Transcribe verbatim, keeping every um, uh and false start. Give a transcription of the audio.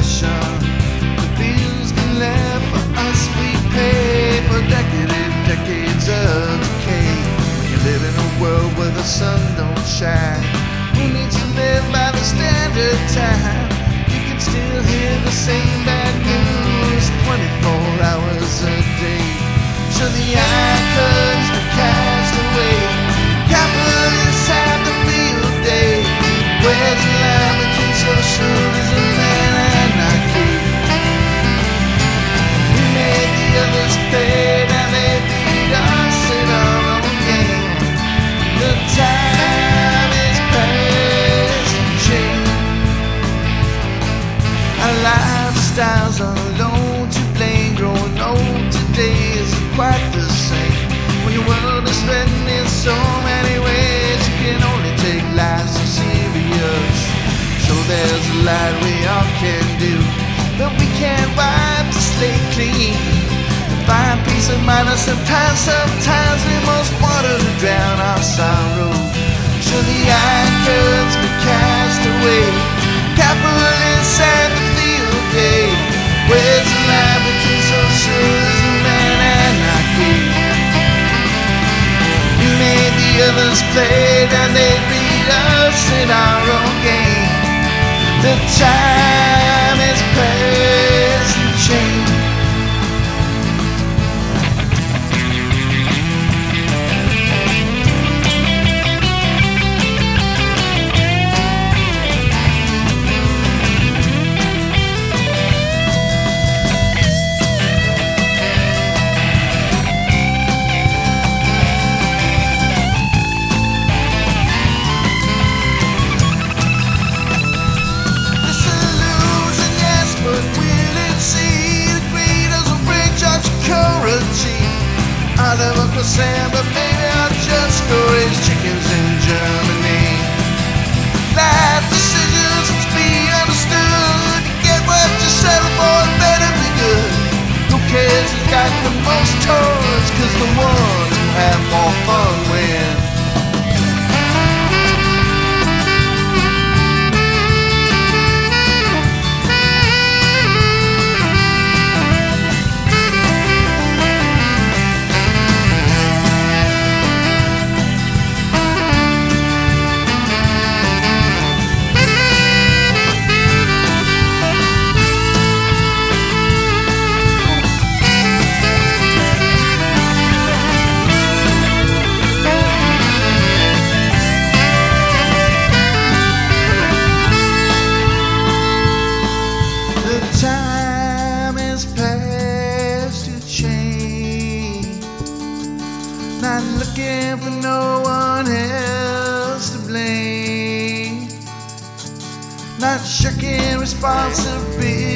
recession. The bills been left for us, we pay for decades and decades of decay. You live in a world where the sun don't shine. Who needs to live by the standard time? You can still hear the same bad news twenty-four hours a day. So the icons were cast away. Capitalists have the field day. Where's the line between socialism and anarchy? We made the others pay, now they beat us in our own game. The time is past to change. Our lifestyles are alone to blame. Growing old today isn't quite the same. When your world is threatened in so many ways, you can only take life so serious. So there's a lot we all can do, but we can't wipe the slate clean. To find peace of mind, or sometimes, sometimes we must water to drown our sorrow. So the icons be cast away. Capitalists have the field day. Where's the line between socialism and anarchy? We made the others play, and they beat us in our own game. The time is past to change. I never could say, but maybe I'll just go raise chickens in Germany. Life decisions must be understood. You get what you settle for, it better be good. Who cares who's got the most toys? Cause the ones who have more fun win. Time is past to change. Not looking for no one else to blame. Not shirking responsibility.